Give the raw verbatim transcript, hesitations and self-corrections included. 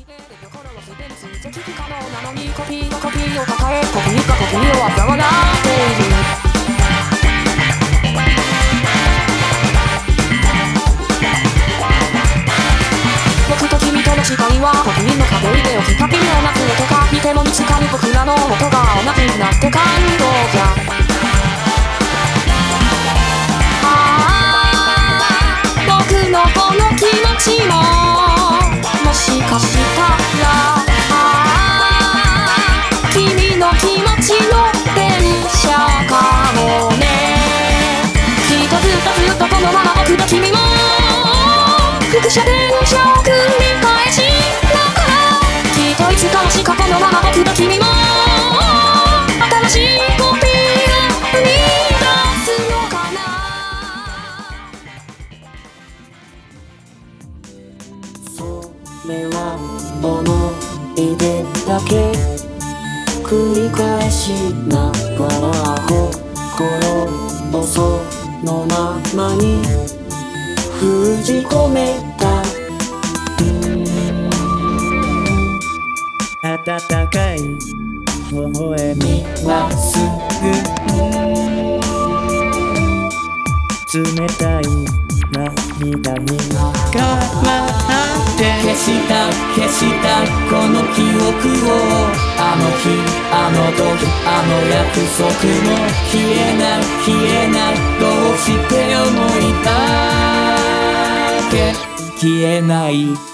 追跡可能なのにコピーのコピーを抱え、コピーかコピーを嘲笑っている。僕と君との視界はコピーの壁で起きた微妙な声とか見ても見つかる僕らの音が同じになって感動じゃ。ああ僕のこの気持ちももしかしたら君の気持ちの電車かもね。きっとずっとずっとこのまま僕と君も複写電車を繰り返しながら、きっといつかもしかこのまま僕と君も新しいコピーを生み出すのかな。 それは思い出だけ繰り返しながら心をそのままに封じ込めた。温かい微笑みはすぐ冷たい涙に変わって消した消したこの記憶を、あの日あの時あの約束も消えない消えない、どうして思いだけ消えない。